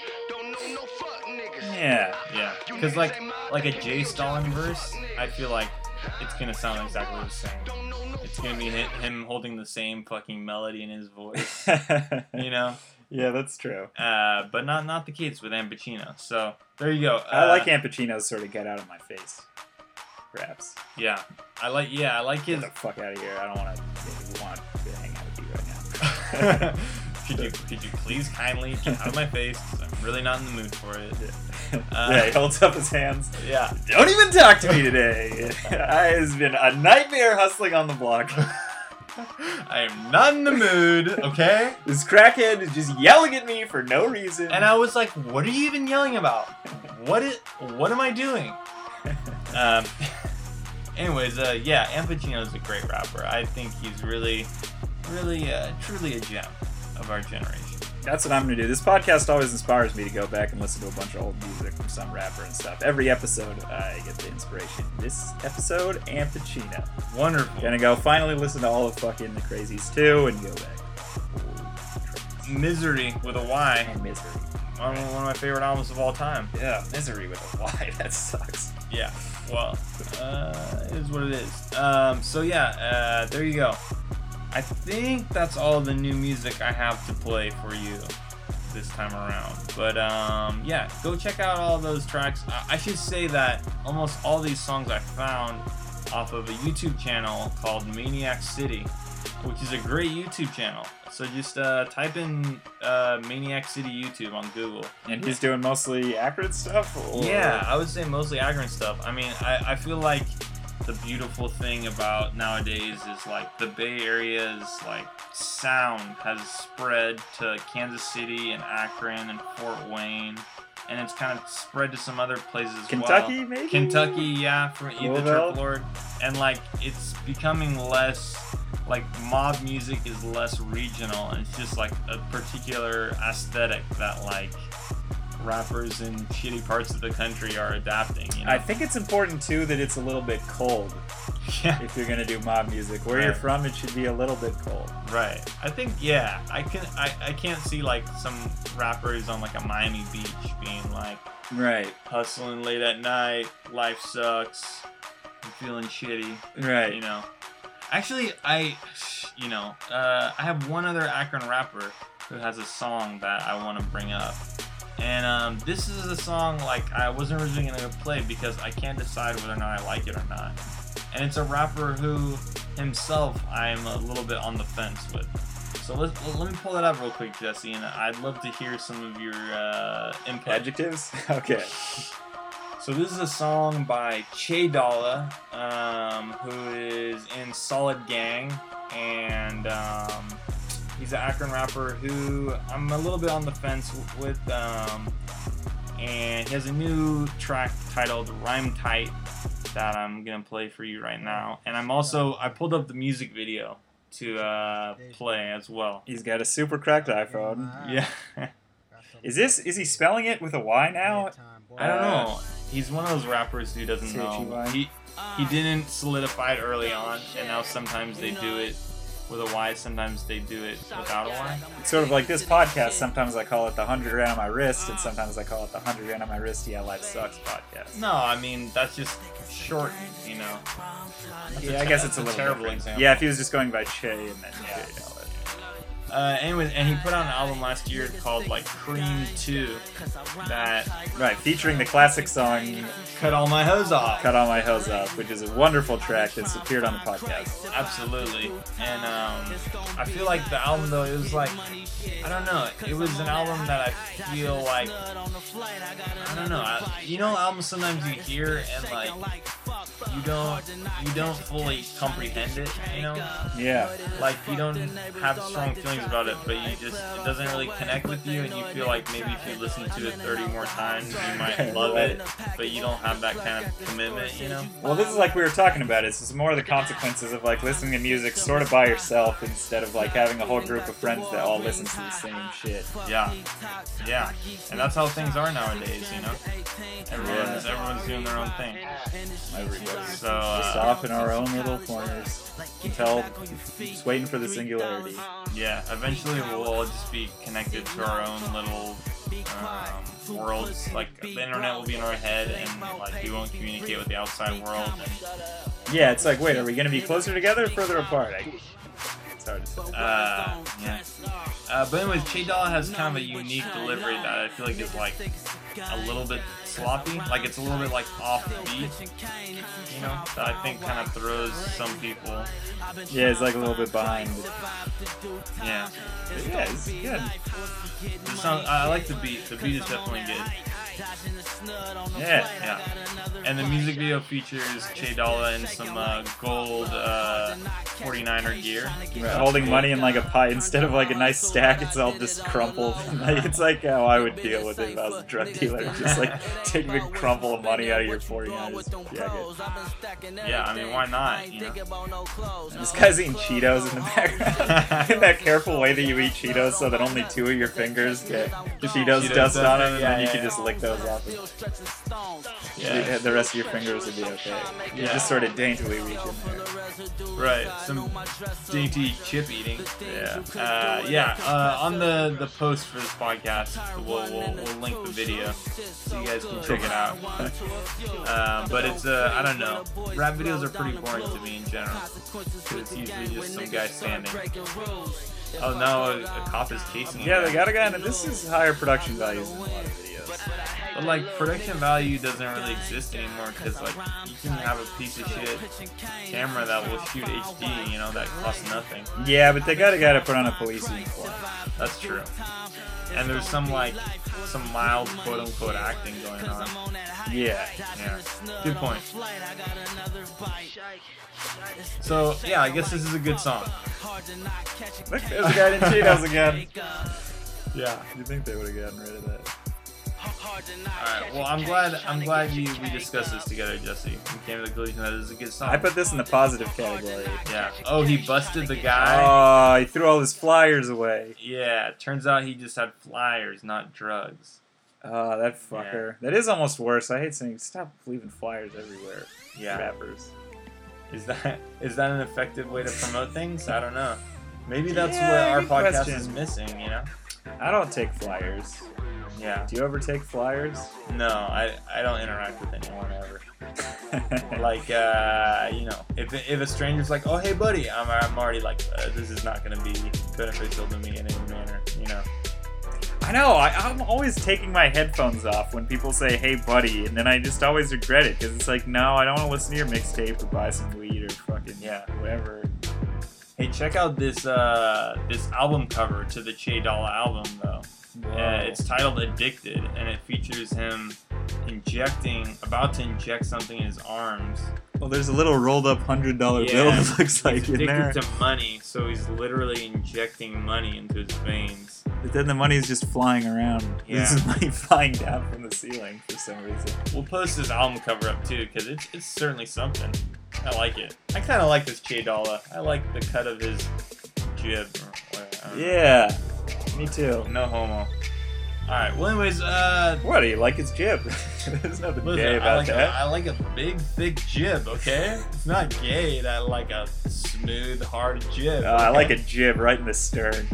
Yeah. Yeah, because like like a Jay Stalin verse, I feel like it's gonna sound exactly the same. It's gonna be hi- him holding the same fucking melody in his voice, you know. Yeah, that's true. Uh, but not not the case with Ampachino. So there you go. Uh, I like Ampachino's sort of get out of my face raps. Yeah, I like. Yeah, I like Get his. the fuck out of here. I don't want to want to hang out with you right now. could you could you please kindly get out of my face? 'Cause I'm really not in the mood for it. Uh, yeah, he holds up his hands. Yeah. Don't even talk to me today. It has been a nightmare hustling on the block. I am not in the mood. Okay. This crackhead is just yelling at me for no reason. And I was like, what are you even yelling about? What is, what am I doing? Um, anyways, uh, yeah, Ampachino is a great rapper. I think he's really, really, uh, truly a gem of our generation. That's what I'm gonna do. This podcast always inspires me to go back and listen to a bunch of old music from some rapper and stuff. Every episode, I get the inspiration. This episode, Ampachino. Wonderful. Gonna go finally listen to all of fucking the Crazies too and go back. Misery with a Y. And Misery. One of one of my favorite albums of all time. Yeah, Misery with a Y. That sucks. Yeah. Well, uh, it is what it is. Um, so yeah, uh, there you go. I think that's all the new music I have to play for you this time around. But um, yeah, go check out all those tracks. I, I should say that almost all these songs I found off of a YouTube channel called Maniac City, which is a great YouTube channel. So just uh, type in uh, Maniac City YouTube on Google. And he's doing mostly accurate stuff? Or? Yeah, I would say mostly Agron stuff. I mean, I, I feel like the beautiful thing about nowadays is like the Bay Area's like sound has spread to Kansas City and Akron and Fort Wayne, and it's kind of spread to some other places as Kentucky, well. maybe? Kentucky, yeah, from the Louisville? Triple Lord, and like it's becoming less like mob music is less regional, and it's just like a particular aesthetic that like rappers in shitty parts of the country are adapting, you know? I think it's important too that it's a little bit cold Yeah, if you're gonna do mob music. Where you're Right. from, it should be a little bit cold. right. I think yeah. I can I, I can't see like some rappers on like a Miami Beach being like Right, hustling late at night, life sucks, I'm feeling shitty, right. you know. Actually, I you know uh, I have one other Akron rapper who has a song that I want to bring up. And um, this is a song like I wasn't originally gonna play because I can't decide whether or not I like it or not. And it's a rapper who himself I'm a little bit on the fence with. So let let me pull it up real quick, Jesse, and I'd love to hear some of your uh, input. Adjectives? Okay. So this is a song by Che Dalla, um, who is in Solid Gang, and um, he's an Akron rapper who I'm a little bit on the fence with, um, and he has a new track titled Rhyme Tight, that I'm gonna play for you right now. And I'm also I pulled up the music video to uh, play as well. He's got a super cracked iPhone. Yeah. Is this? Is he spelling it with a Y now? I don't know. He's one of those rappers who doesn't know. C H E Y? He he didn't solidify it early on, and now sometimes they do it with a Y, sometimes they do it without a Y. It's sort of like this podcast. Sometimes I call it the one hundred grand on my wrist, and sometimes I call it the one hundred grand on my wrist. Yeah, life sucks podcast. No, I mean that's just shortened, you know. That's Yeah, a I guess te- it's a that's little terrible different. example. Yeah, if he was just going by Che and then Yeah. Che Dollar. Uh, anyways, and he put out an album last year called like Cream two that Right, featuring the classic song cut all my hose off. "Cut All My Hose Off," which is a wonderful track that's appeared on the podcast. Absolutely. And um, I feel like the album though, it was like, I don't know, it was an album that I feel like, I don't know, I, you know albums sometimes you hear and like, you don't, you don't fully comprehend it, you know? Yeah, Like you don't have strong feelings about it, but you just, it doesn't really connect with you and you feel like maybe if you listen to it thirty more times, you might love it, but you don't have that kind of commitment, you know? well, this is like we were talking about. It's just more of the consequences of like listening to music sort of by yourself instead of like having a whole group of friends that all listen to the same shit. Yeah, yeah, and that's how things are nowadays, you know. Everyone's everyone's doing their own thing. Everybody. So Just uh, off in our own little corners until just waiting for the singularity. yeah, eventually we'll all just be connected to our own little um, worlds. Like the internet will be in our head, and like we won't communicate with the outside world. And, Yeah, it's like, wait, are we going to be closer together or further apart? I, it's hard to say. uh, yeah. Uh, but anyways, Che Dollar has kind of a unique delivery that I feel like is like a little bit sloppy. Like it's a little bit like off beat, you know. That I think kind of throws some people. Yeah, it's like a little bit behind. Yeah. But yeah, it's good. The song, I like the beat. The beat is definitely good. Yeah. Yeah. And the music video features Che Dollar in some uh, gold uh, forty-niner gear. Right, holding money in like a pie instead of like a nice stack, it's all just crumpled. Like, it's like how I would deal with it if I was a drug dealer. Just like take a big crumple of money out of your forty-niners jacket. Yeah, I mean, why not? You know? This guy's eating Cheetos in the background. In that careful way that you eat Cheetos so that only two of your fingers get Cheetos, Cheetos dust on dust, them, and yeah, then you yeah, can yeah. just lick those off. Yeah. And the rest of your fingers would be okay. You Yeah. just sort of daintily reach in there. Right. Some dainty chip eating. Yeah. Uh, yeah. Uh, on the, the post for this podcast, we'll, we'll, we'll link the video so you guys can check it out. Uh, but it's uh, I don't know. Rap videos are pretty boring to me in general. 'Cause it's usually just some guy standing. Oh no, a, a cop is chasing you. Yeah, they got a guy, and this is higher production values than a lot of videos. But like production value doesn't really exist anymore because like you can have a piece of shit camera that will shoot H D, you know, that costs nothing. Yeah, but they got a guy to put on a police uniform. That's true. And there's some like some mild quote unquote acting going on. Yeah. Yeah. Good point. So yeah, I guess this is a good song. Look, there's a guy in Cheetos again. Yeah. You'd think they would have gotten rid of that. Alright, well I'm glad I'm glad you we discussed this together, Jesse. We came to the conclusion that this is a good song. I put this in the positive category. Yeah. Oh, he busted the guy? Oh, he threw all his flyers away. Yeah, turns out he just had flyers, not drugs. Oh, that fucker. That is almost worse. I hate saying stop leaving flyers everywhere. Yeah. Rappers. Is that is that an effective way to promote things? I don't know. Maybe that's Yeah, what our good podcast question. is missing, you know? I don't take flyers. Yeah. Do you ever take flyers? No, I, I don't interact with anyone ever. Like, uh, you know, if if a stranger's like, oh, hey, buddy, I'm, I'm already like, uh, this is not going to be beneficial to me in any manner, you know? I know. I, I'm always taking my headphones off when people say, hey, buddy, and then I just always regret it because it's like, no, I don't want to listen to your mixtape or buy some weed or fucking, yeah, whatever. Hey, check out this uh, this album cover to the Che Dollar album, though. Uh, it's titled Addicted, and it features him injecting, about to inject something in his arms. Well, there's a little rolled up hundred dollar bill. Yeah, It looks like he's in there. addicted to money, so he's literally injecting money into his veins. But then the money's just flying around. Yeah. This is money flying down from the ceiling for some reason. We'll post his album cover up too, because it's it's certainly something. I like it. I kind of like this Che Dalla. I like the cut of his jib. Or whatever. I don't know. Yeah, me too. No homo. Alright, well anyways, uh... What, do you like his jib? There's nothing listen, gay I about like, a, that. I like a big, thick jib, okay? It's not gay that I like a smooth, hard jib. Uh, I okay? like a jib right in the stern.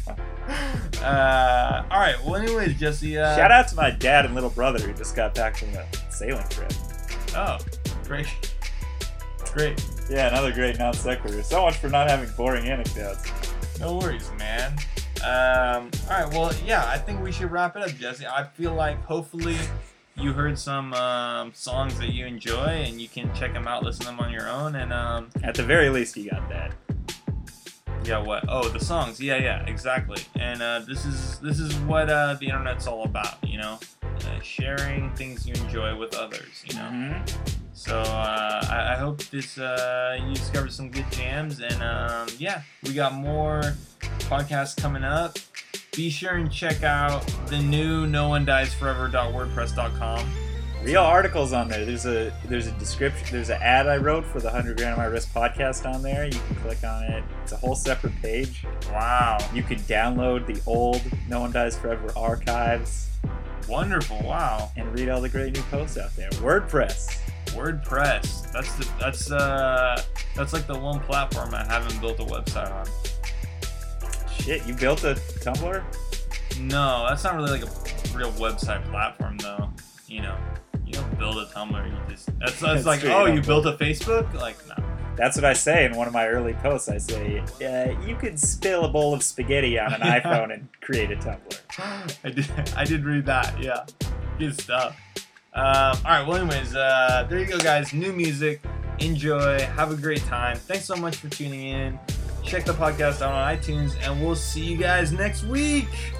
Uh, alright, well anyways, Jesse, uh... Shout out to my dad and little brother who just got back from a sailing trip. Oh, great. Great. Yeah, another great non sequitur. So much for not having boring anecdotes. No worries, man. Um, alright, well, yeah, I think we should wrap it up, Jesse. I feel like hopefully you heard some um, songs that you enjoy and you can check them out, listen to them on your own, and um, At the very least, you got that. yeah, what? Oh, the songs. Yeah, yeah, exactly. And uh, this is this is what uh, the internet's all about, you know, uh, sharing things you enjoy with others, you know. Mm-hmm. So uh, I, I hope this uh, you discovered some good jams, and um, yeah, we got more podcasts coming up. Be sure and check out the new no one dies forever dot wordpress dot com. Real articles on there. There's a there's a description. There's an ad I wrote for the one hundred Grand on My Wrist podcast on there. You can click on it. It's a whole separate page. Wow, You can download the old No One Dies Forever archives wonderful! Wow, and read all the great new posts out there. WordPress. WordPress. That's the that's uh that's like the one platform I haven't built a website on. Shit, you built a Tumblr? No, that's not really like a real website platform, though. You know, you don't build a Tumblr. You just that's that's That's like, true, oh, you you don't built a Facebook? Like, no. That's what I say in one of my early posts. I say, uh, you could spill a bowl of spaghetti on an Yeah. iPhone and create a Tumblr. I did. I did read that. Yeah, good stuff. Um, all right. Well, anyways, uh, there you go, guys. New music. Enjoy. Have a great time. Thanks so much for tuning in. Check the podcast out on iTunes, and we'll see you guys next week.